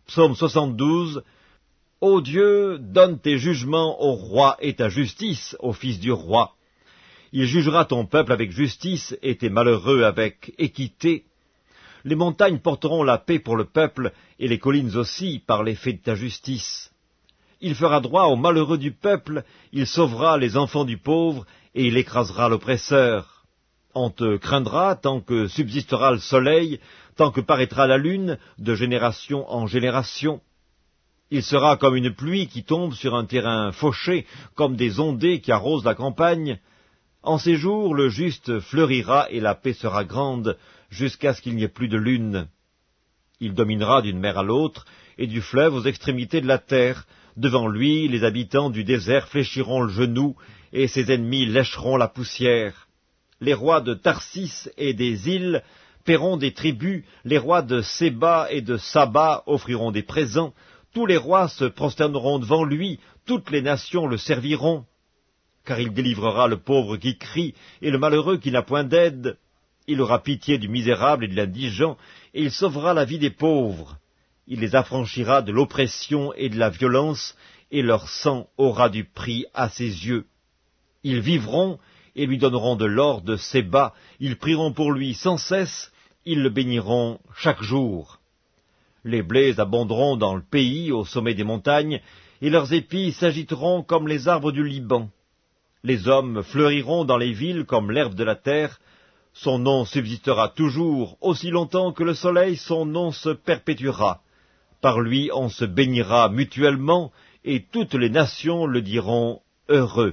Psaume 72. Ô Dieu, donne tes jugements au roi et ta justice au fils du roi. Il jugera ton peuple avec justice et tes malheureux avec équité. Les montagnes porteront la paix pour le peuple, et les collines aussi par l'effet de ta justice. Il fera droit aux malheureux du peuple, il sauvera les enfants du pauvre, et il écrasera l'oppresseur. On te craindra tant que subsistera le soleil, tant que paraîtra la lune, de génération en génération. Il sera comme une pluie qui tombe sur un terrain fauché, comme des ondées qui arrosent la campagne. En ces jours, le juste fleurira et la paix sera grande, jusqu'à ce qu'il n'y ait plus de lune. Il dominera d'une mer à l'autre, et du fleuve aux extrémités de la terre. Devant lui, les habitants du désert fléchiront le genou, et ses ennemis lécheront la poussière. Les rois de Tarsis et des îles paieront des tributs, les rois de Séba et de Saba offriront des présents, tous les rois se prosterneront devant lui, toutes les nations le serviront. Car il délivrera le pauvre qui crie, et le malheureux qui n'a point d'aide. Il aura pitié du misérable et de l'indigent, et il sauvera la vie des pauvres. Il les affranchira de l'oppression et de la violence, et leur sang aura du prix à ses yeux. Ils vivront, et lui donneront de l'or de Séba, ils prieront pour lui sans cesse, ils le béniront chaque jour. Les blés abonderont dans le pays, au sommet des montagnes, et leurs épis s'agiteront comme les arbres du Liban. Les hommes fleuriront dans les villes comme l'herbe de la terre. Son nom subsistera toujours, aussi longtemps que le soleil, son nom se perpétuera. Par lui on se bénira mutuellement, et toutes les nations le diront heureux.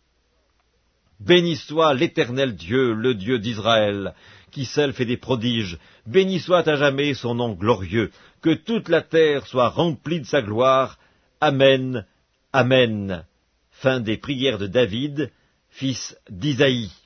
Béni soit l'Éternel Dieu, le Dieu d'Israël, qui seul fait des prodiges. Béni soit à jamais son nom glorieux. Que toute la terre soit remplie de sa gloire. Amen. Amen. Fin des prières de David, fils d'Isaïe.